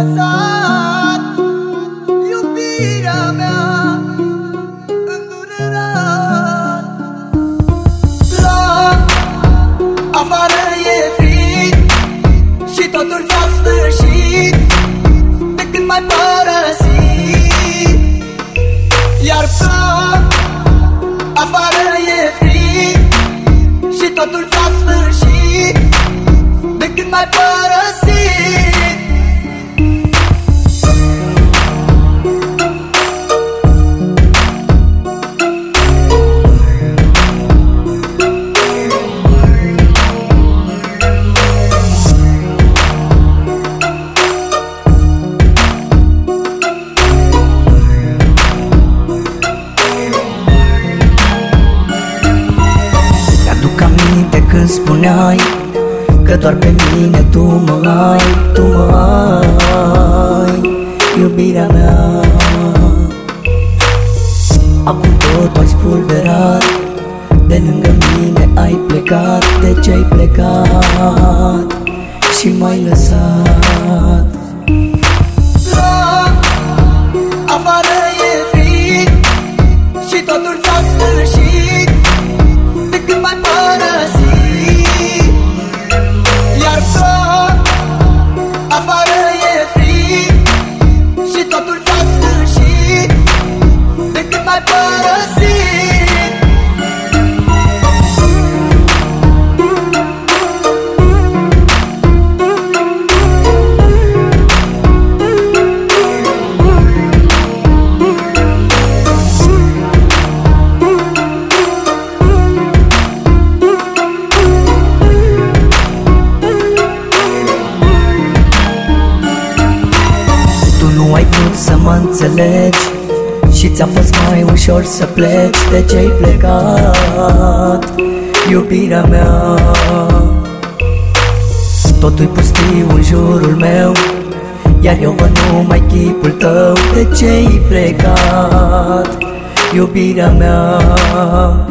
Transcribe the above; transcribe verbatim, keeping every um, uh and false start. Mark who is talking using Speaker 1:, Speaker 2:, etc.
Speaker 1: lăsat iubirea mea îndurerat. La afară e frig și totul s-a sfârșit de când m-ai părăsit. Iar ploc, afară e frig și totul s-a sfârșit de când m-ai părăsit. Când spuneai că doar pe mine tu mă ai, tu mă ai, iubirea mea. Acum tot ai spulberat, de lângă mine ai plecat. De ce ai plecat și m-ai lăsat? La afară e frig și totul s-a sfârșit de când m-ai părăsit. Iar ploc, afară e frig și totul s-a sfârșit de când m-ai părăsit. Ai vrut să mă înțelegi și ți-a fost mai ușor să pleci. De ce ai plecat, iubirea mea? Totul-i pustiu în jurul meu, iar eu văd numai chipul tău. De ce ai plecat, iubirea mea?